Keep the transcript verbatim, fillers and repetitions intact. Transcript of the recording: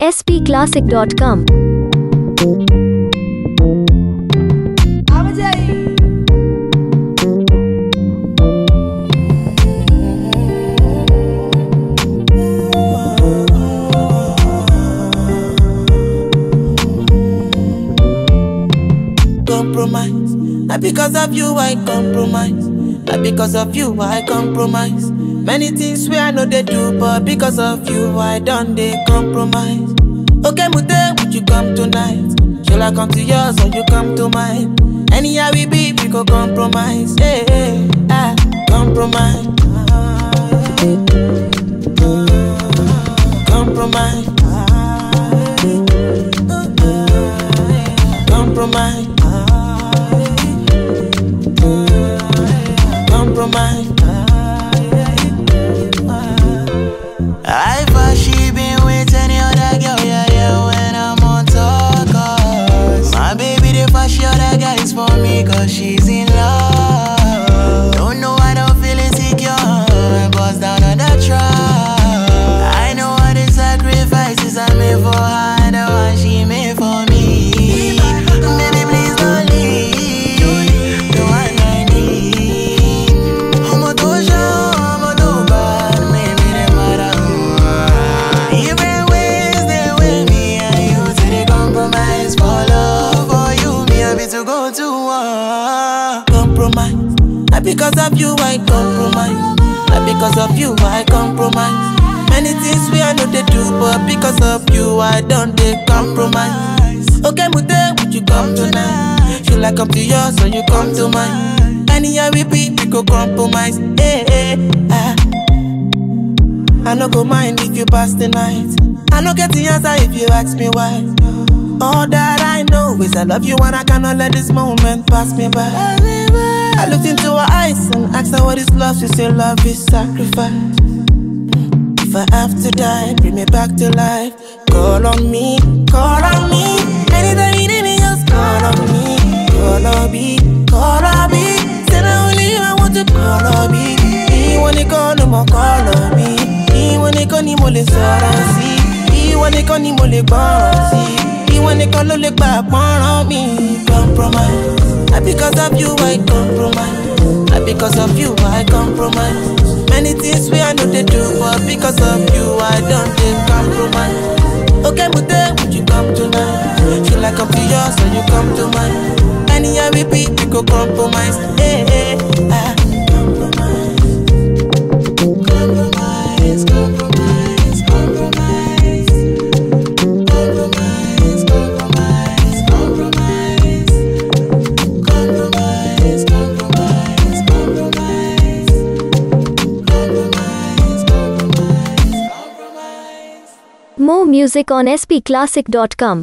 S P classic dot com. Compromise. Not because of you I compromise. Not because of you I compromise. Many things we I know they do, but because of you I done they compromise. Okay, Mute, would you come tonight? Shall I come to yours or you come to mine? Anyhow we be, we go compromise. Hey, hey, ah, compromise. Compromise. Compromise. Compromise. I thought she been with any other girl, yeah, yeah, when I'm on talk, cause my baby, the first other guy is for me, cause she's in love. Don't know, I don't feel insecure, bust down on the track. I know all the sacrifices I made for her, and the one she made for me. Baby, please don't leave, the one I need. I'm a doja, I'm a doba, maybe they matter. Different ways they with me and you till they compromise for love. For you, me happy to go to war. Compromise. Not because of you I compromise. Not because of you I compromise. Many things we I know they do, but because of you I don't they compromise. Okay, Mute, would you come tonight? Should I come to yours or you come to mine? Anyhow we be, we go compromise. Hey, hey, ah. I no go mind if you pass the night. I no get the answer if you ask me why. All that I know is I love you and I cannot let this moment pass me by. I looked into her eyes and asked her what is love. She said love is sacrifice. If I have to die, bring me back to life. Call on me, call on me. Anytime you need me, just call on me. Call on me, call on me. Said I only you I want to call on me. He wanna call no more, call on me. He wanna call ni mo le sọ̀rọ̀ sí. He wanna call ni mo le gbọ́ràn sí. He wanna call ló lè gbà pọ́nrán mi. Compromise. Not because of you I compromise. Not because of you I compromise. Many things we I know they do, but because of you I don't take compromise. Okay, Mute, would you come tonight? Should I come to yours or you come to mine? Anyhow we be, we go compromise. Hey, hey, ah. Compromise, compromise, compromise. Compromise, compromise, compromise. Compromise, compromise, compromise. Compromise, compromise, compromise. More music on S P classic dot com.